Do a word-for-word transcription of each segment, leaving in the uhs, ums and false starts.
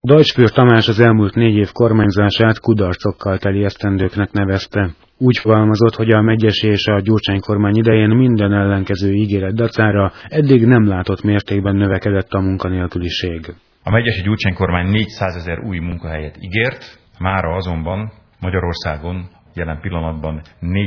Deutschführer Tamás az elmúlt négy év kormányzását kudarcokkal teli esztendőknek nevezte. Úgy fogalmazott, hogy a Megyesi és a Gyurcsány kormány idején minden ellenkező ígéret dacára eddig nem látott mértékben növekedett a munkanélküliség. A Megyesi Gyurcsány kormány négyszázezer új munkahelyet ígért, mára azonban Magyarországon jelen pillanatban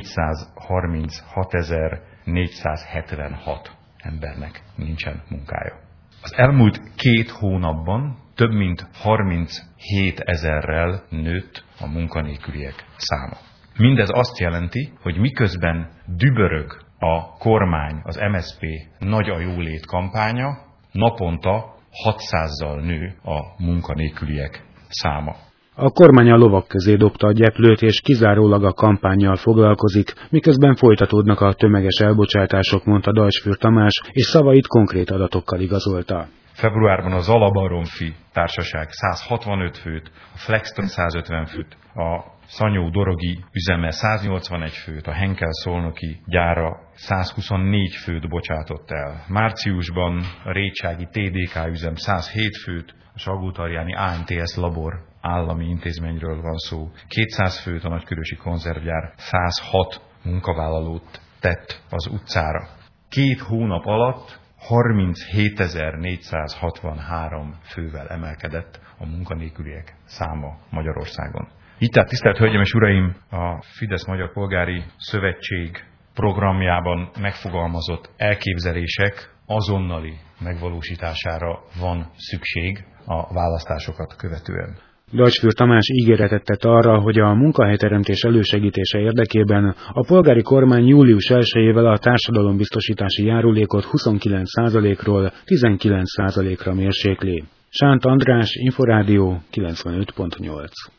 négyszázharminchatezer-négyszázhetvenhat embernek nincsen munkája. Az elmúlt két hónapban több mint harminchét-ezerrel nőtt a munkanélküliek száma. Mindez azt jelenti, hogy miközben dübörög a kormány, az em es zé pé nagy a jólét kampánya, naponta hatszázzal nő a munkanélküliek száma. A kormány a lovak közé dobta a gyeplőt, és kizárólag a kampánnyal foglalkozik, miközben folytatódnak a tömeges elbocsátások, mondta Deutschfürer Tamás, és szavait konkrét adatokkal igazolta. Februárban a Zala-Baromfi társaság százhatvanöt főt, a Flexton százötven főt, a Szanyó-Dorogi üzeme száznyolcvanegy főt, a Henkel szolnoki gyára százhuszonnégy főt bocsátott el. Márciusban a Récsági té dé ká üzem százhét főt, a Salgótarjáni á en té es labor állami intézményről van szó, kétszáz főt, a Nagykörösi konzervgyár százhat munkavállalót tett az utcára. Két hónap alatt harminchétezer-négyszázhatvanhárom fővel emelkedett a munkanélküliek száma Magyarországon. Itt tehát, tisztelt Hölgyeim és Uraim, a Fidesz Magyar Polgári Szövetség programjában megfogalmazott elképzelések azonnali megvalósítására van szükség a választásokat követően. Deutschfürer Tamás ígéretet tett arra, hogy a munkahelyteremtés elősegítése érdekében a polgári kormány július elsejével a társadalombiztosítási járulékot huszonkilenc százalékról tizenkilenc százalékra mérsékli. Sánt András, Inforádió kilencvenöt pont nyolc.